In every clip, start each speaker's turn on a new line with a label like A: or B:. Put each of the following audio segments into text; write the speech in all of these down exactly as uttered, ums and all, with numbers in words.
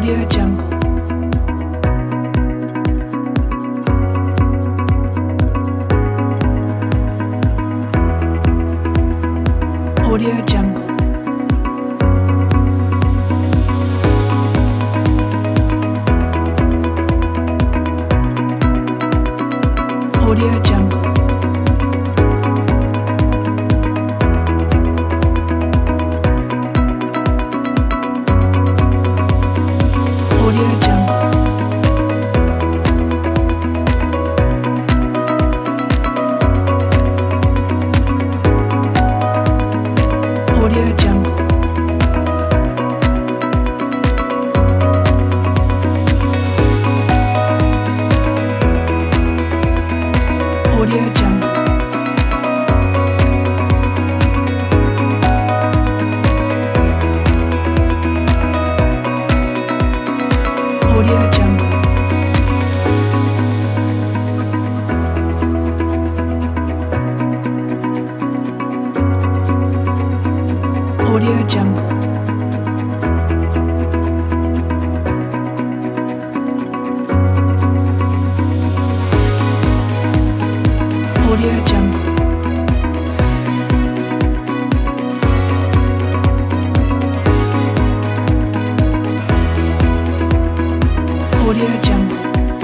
A: Audio Jungle. Audio Jungle. Audio Jungle. Audio Jungle. Audio Jungle. Audio Jungle. Audio Jungle. Audio Jungle. Audio Jungle. Audio Jungle.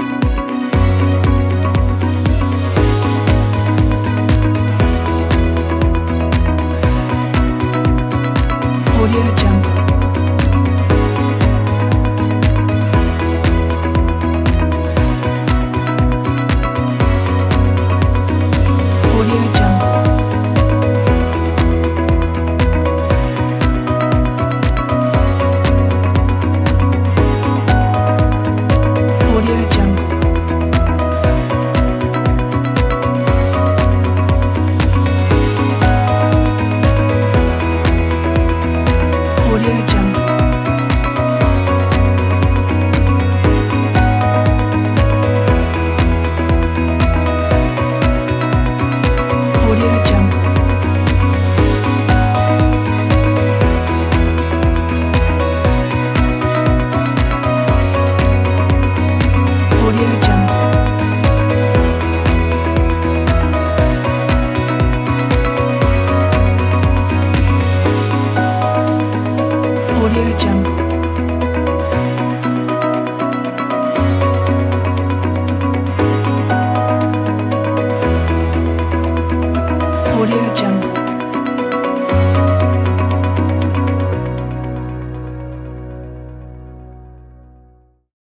A: Audio Jungle. Audio Jungle. Audio Jungle. Audio Jungle. Audio Jungle. Audio Jungle. Audio Jungle.